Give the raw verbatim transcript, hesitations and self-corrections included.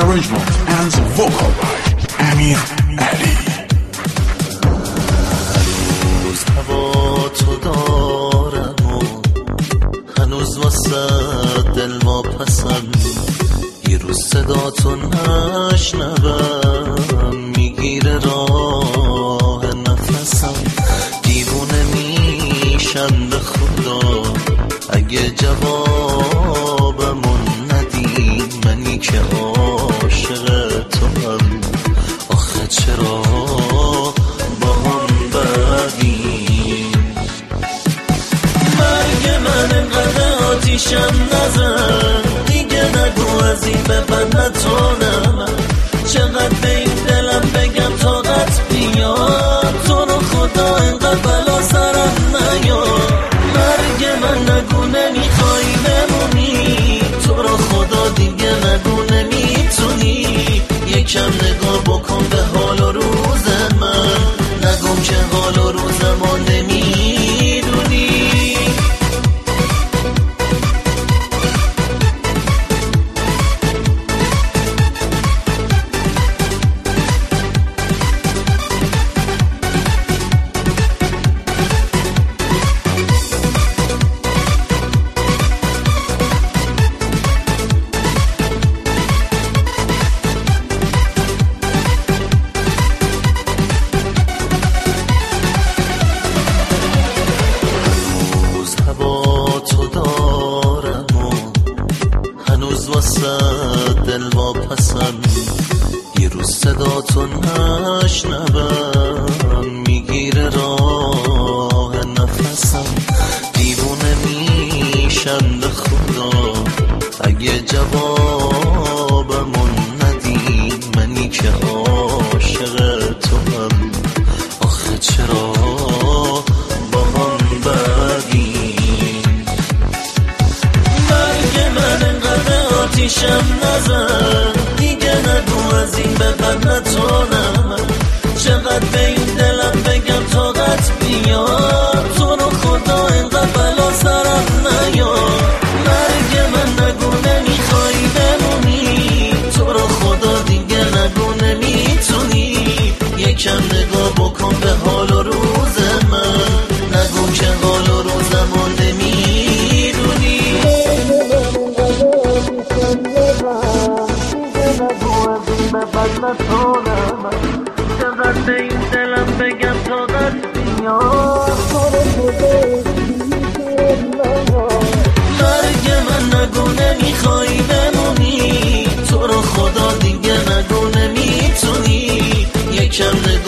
arrangement and vocal by امیر علی. هنوز هوا تو دارم و هنوز واسه دل ما پسند، یه روز صدا تو نشنوم میگیره راه نفسم. دیوونه میشم به خدا اگه جوابمون ندی، منی که عاشق تو هم. آخه چرا با هم بدیم؟ مرگ من انقدر آتیشم نزن، دیگه نگو از این به بند نتونم. چقدر به این دلم بگم طاقت بیاد، تو رو خدا انقدر بلا سرم نیاد. مرگ من نگو نمیخوای بمونی، تو رو خدا دیگه نگو نمیتونی. یکم نگاه بکن به حال و روز من، نگم که حال و روز ما نمیدونی. دل واپسند، یه روز صدا تو نشنوم میگیره راه نفسم. دیوونه میشم به خدا اگه جوابمون ندی، منی که عاشق تو هم. آخه چرا با هم بدیم؟ مرگ من انقدر آتیشم نزن، دیگه نگو از این به بند نتونم. چقدر به این دلم بگم طاقت بیاد، تو رو خدا اینقدر بلا سرم نیاد. مرگ من نگو نمیخوای بمونی، تو رو خدا دیگه نگو نمیتونی. یکم نگاه بکن به حال و روز من، نگو که حال و روزمو نمیدونی. چقدر به این دلم بگم طاقت بیاد، مرگ من نگو نمیخوای بمونی، تو رو خدا دیگه نگو نمیتونی. یکم نگو